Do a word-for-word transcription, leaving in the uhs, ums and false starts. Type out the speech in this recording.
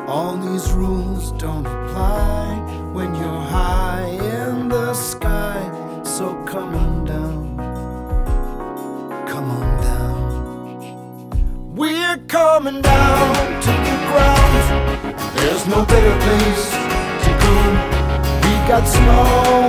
All these rules don't apply when you're high in the sky. So come on down, come on down. We're coming down to the ground. There's no better place to go. We got snow